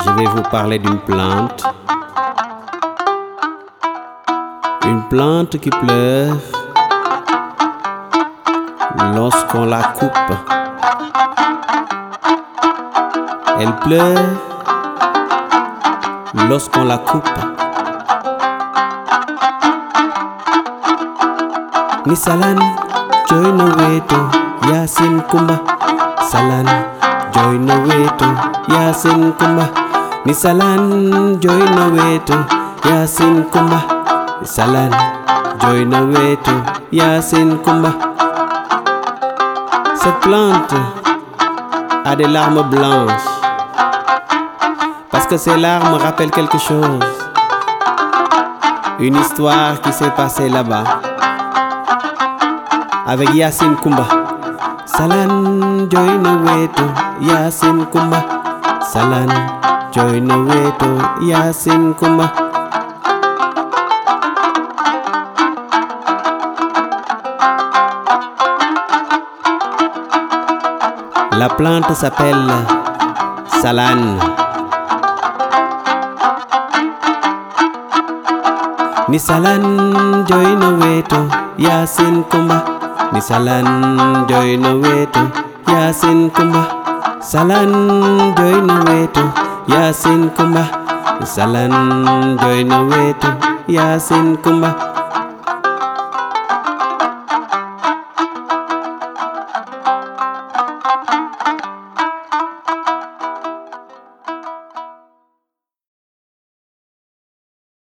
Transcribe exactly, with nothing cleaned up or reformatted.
je vais vous parler d'une plante. Une plante qui pleure lorsqu'on la coupe. Elle pleure lorsqu'on la coupe. Ni salan joy no weto Yasin Kumba. Salan joy no weto Yasin Kumba. Ni salan joy no weto Yasin Kumba. Ni salan joy no weto Yasin Kumba. Cette plante a des larmes blanches parce que ces larmes rappellent quelque chose, une histoire qui s'est passée là-bas avec Yasin Kumba. Salan joy no weto Yasin Kumba. Salan joy no weto Yasin Kumba. La plante s'appelle Salan. Ni salan joy no weto Yasin Kumba. Ni salan joy no weto Yasin Kumba. Salan joy no weto Yasin Kumba. Ni salan joy no weto Yasin Kumba.